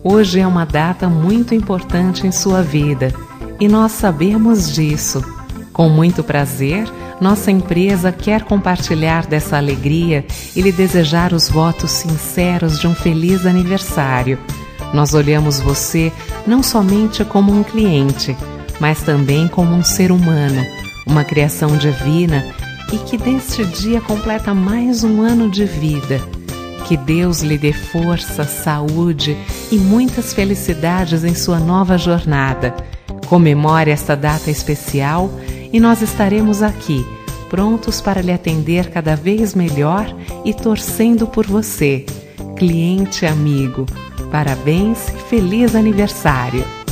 Hoje é uma data muito importante em sua vida e nós sabemos disso. Com muito prazer, nossa empresa quer compartilhar dessa alegria e lhe desejar os votos sinceros de um feliz aniversário. Nós olhamos você não somente como um cliente, mas também como um ser humano, uma criação divina e que neste dia completa mais um ano de vida. Que Deus lhe dê força, saúde e muitas felicidades em sua nova jornada. Comemore esta data especial e nós estaremos aqui, prontos para lhe atender cada vez melhor e torcendo por você. Cliente amigo, parabéns e feliz aniversário!